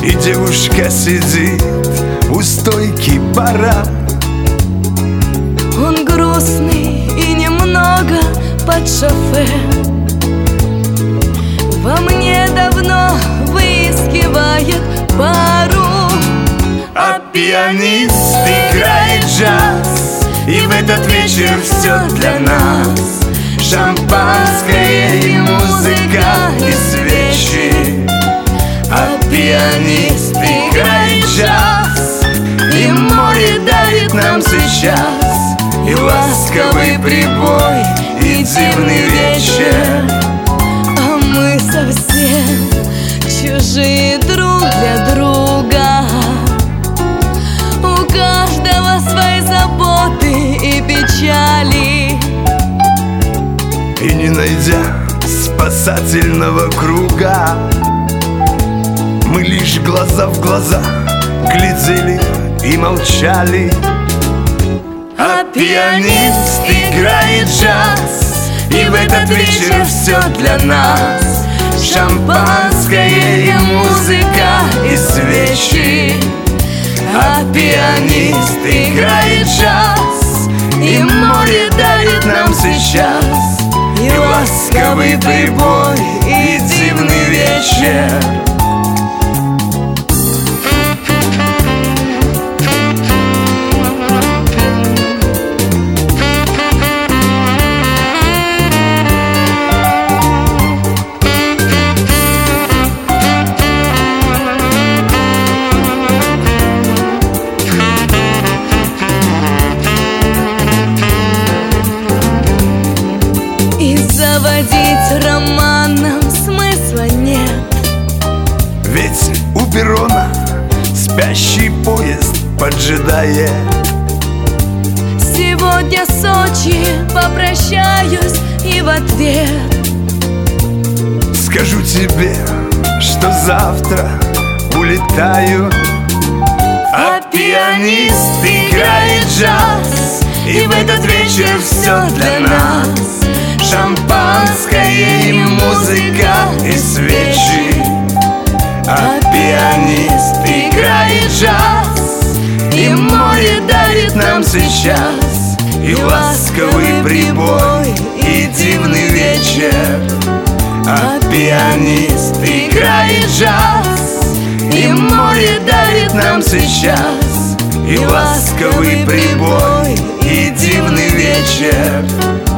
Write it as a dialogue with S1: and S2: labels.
S1: И девушка сидит у стойки бара.
S2: Он грустный и немного под шофе. Во мне давно выискивает пару.
S1: А пианист играет джаз, и в этот вечер все для нас. Шампанское и музыка и свечи. А пианист играет джаз, и море дарит нам сейчас, и ласковый прибой, и дивный вечер.
S2: А мы совсем чужие друг для друга. У каждого свои заботы и печали.
S1: И не найдя спасательного круга, мы лишь глаза в глаза глядели и молчали. А пианист играет джаз, и в этот вечер все для нас. Шампанское и музыка и свечи. А пианист играет джаз, и море дарит нам сейчас, и ласковый прибой, и дивный вечер.
S2: Заводить романом смысла нет.
S1: Ведь у перрона спящий поезд поджидает.
S2: Сегодня с Сочи попрощаюсь и в ответ
S1: скажу тебе, что завтра улетаю. А пианист играет джаз, и в этот вечер все для нас. Шампанское и музыка и свечи. А пианист играет джаз, и море дарит нам сейчас, и ласковый прибой, и дивный вечер. А пианист играет джаз, и море дарит нам сейчас, и ласковый прибой, и дивный вечер.